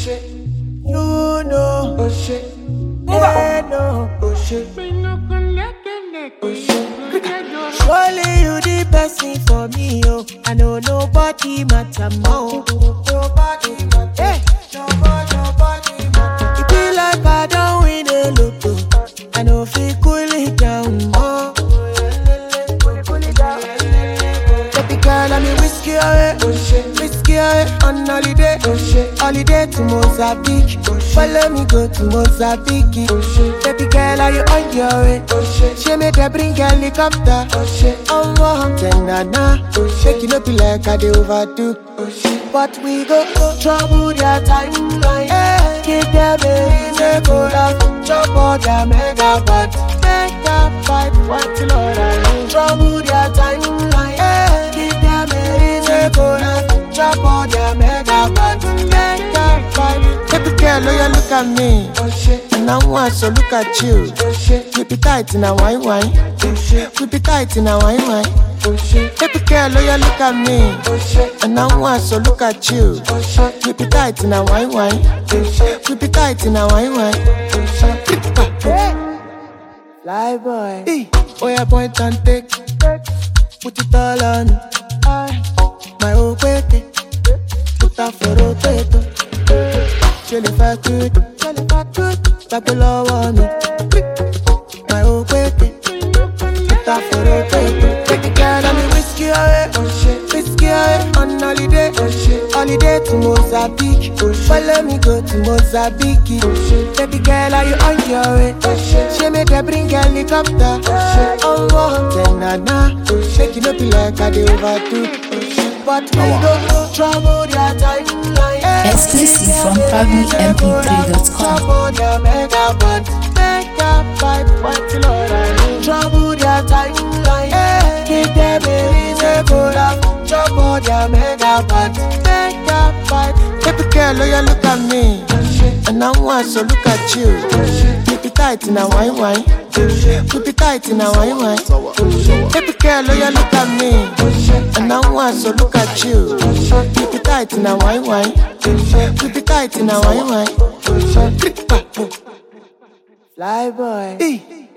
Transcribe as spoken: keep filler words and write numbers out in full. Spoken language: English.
shit. You know, oh shit. They know, oh shit. Oh shit. Surely you the best thing for me, oh. I know nobody matter more. Nobody matter. Hey. Nobody, nobody matter. It be like I don't win a lotto. I know if you cool it down more. Baby girl, I'm a whiskey away. Oh shit. Whiskey away on holiday. Oh shit. Holiday to Mozambique. Oh shit. Follow me go to Mozambique. Oh shit. Baby girl, are you on your way? Oh shit. She made her bring helicopter. Oh shit. I'm warm, then na. Oh shit. Make it not be like I do overdo. Oh shit. But we go oh, trouble their timeline. Hey. Give them a reason go down. Chop all their mega pot. Make that fight, what till all I trouble their timeline. Hey. Give them a reason go down. Chop all their mega pot. Make that fight. Baby girl, oh, you look at me. Oh shit. And I want so look at you. Oh shit. Keep it tight in a wine wine. Oh shit. Keep it tight in a wine wine. Oh shit. Baby girl, oh, you look at me. Oh shit. And I want so look at you. Oh shit. Keep it tight in a wine wine. Oh shit. Keep it tight in a wine wine. Oh shit. Fly boy. Hey. Oh yeah, point and take. Put it all on. My own way. Put that for rotator. Chili fast good, chili fast good. Tap the low on me. My own way, put that for rotator. Take the girl and the whiskey away. Oh shit, whiskey away on holiday. Oh shit, holiday to Mozambique. Oh shit, follow me go to Mozambique. Oh shit, baby girl, are you on your way? Oh shit, she made her bring helicopter. Oh shit, oh warm, then na na. Oh shit, you know be like I do overdo. Oh shit. But we don't go trouble their timeline. Exclusive from Prabhu M P three dot com. Trouble their mega pot. Make that fight, what till all I know. Trouble their timeline. Give them a reason for that. Trouble their mega pot. Make that fight. Baby girl, oh you look at me. And I want so look at you. Keep it tight in a wine wine. Keep it tight in a wine wine. Baby girl, oh you look at me. And I want so look at you. Keep it tight in a wine wine. Keep it tight in a wine wine. Fly boy.